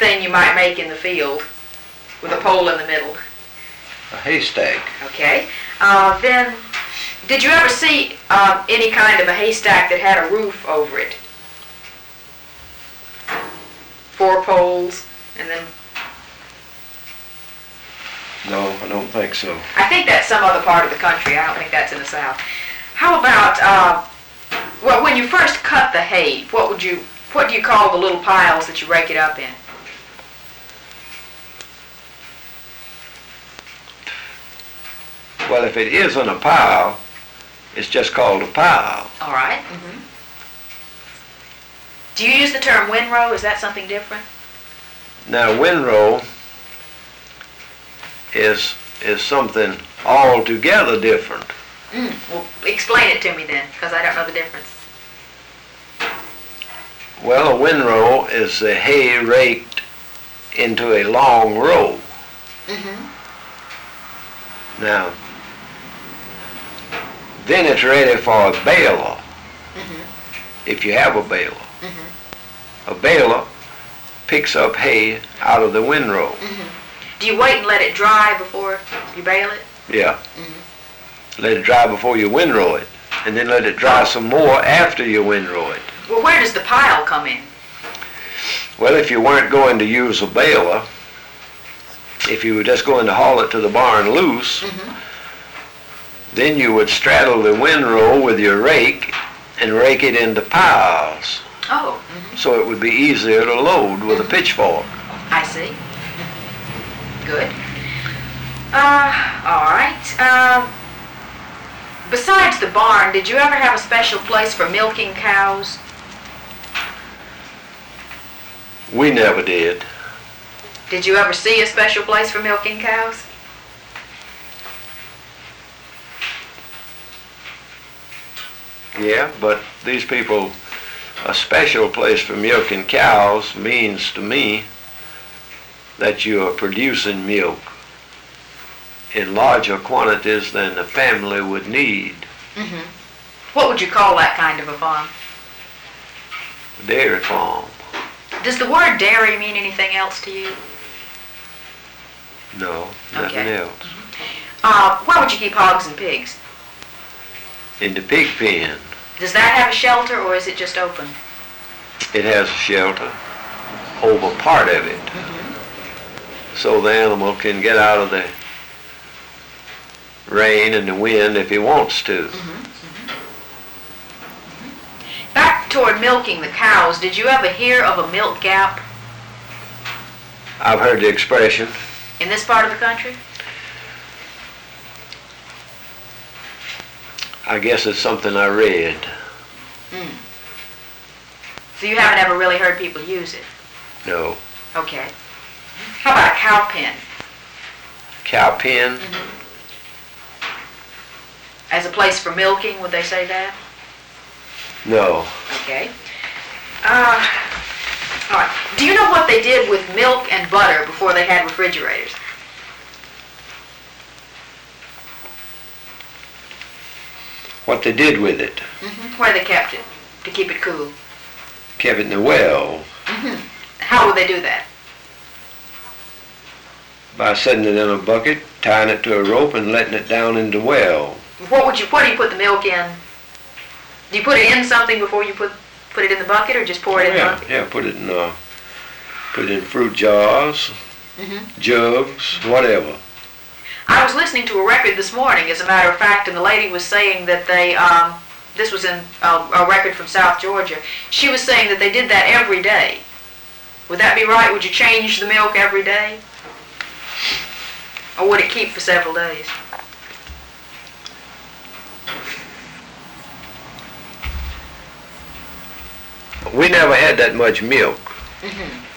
thing you might make in the field with a pole in the middle? A haystack. Okay. Then, did you ever see any kind of a haystack that had a roof over it? 4 poles, and then... No, I don't think so. I think that's some other part of the country. I don't think that's in the South. How about, well, when you first cut the hay, what do you call the little piles that you rake it up in? Well, if it isn't a pile, it's just called a pile. All right. Mm-hmm. Do you use the term windrow? Is that something different? Now, windrow is something altogether different. Well, explain it to me then, because I don't know the difference. Well, a windrow is the hay raked into a long row. Mm-hmm. Now, then it's ready for a baler, if you have a baler. A baler picks up hay out of the windrow. Do you wait and let it dry before you bale it? Yeah. Let it dry before you windrow it, and then let it dry some more after you windrow it. Well, where does the pile come in? Well, if you weren't going to use a baler, if you were just going to haul it to the barn loose, then you would straddle the windrow with your rake and rake it into piles. Oh. So it would be easier to load with a pitchfork. I see. Good. All right. Besides the barn, did you ever have a special place for milking cows? We never did. Did you ever see a special place for milking cows? Yeah, but these people, a special place for milking cows means to me that you are producing milk in larger quantities than the family would need. What would you call that kind of a farm? A dairy farm. Does the word dairy mean anything else to you? No, nothing else. Where would you keep hogs and pigs? In the pig pen. Does that have a shelter, or is it just open? It has a shelter over part of it, so the animal can get out of the rain and the wind if he wants to. Back toward milking the cows, did you ever hear of a milk gap I've heard the expression. in this part of the country? I guess it's something I read. So you haven't ever really heard people use it? No. Okay. How about a cow pen? Cow pen? As a place for milking, would they say that? No. Okay. All right. Do you know what they did with milk and butter before they had refrigerators? What they did with it? Where they kept it to keep it cool. Kept it in the well How would they do that? by setting it in a bucket, tying it to a rope, and letting it down in the well. What do you put the milk in? Do you put it in something before you put it in the bucket, or just pour it in the bucket? Yeah, put it in fruit jars, jugs, whatever. I was listening to a record this morning, as a matter of fact, and the lady was saying that they, this was in a record from South Georgia, she was saying that they did that every day. Would that be right? Would you change the milk every day? Or would it keep for several days? We never had that much milk.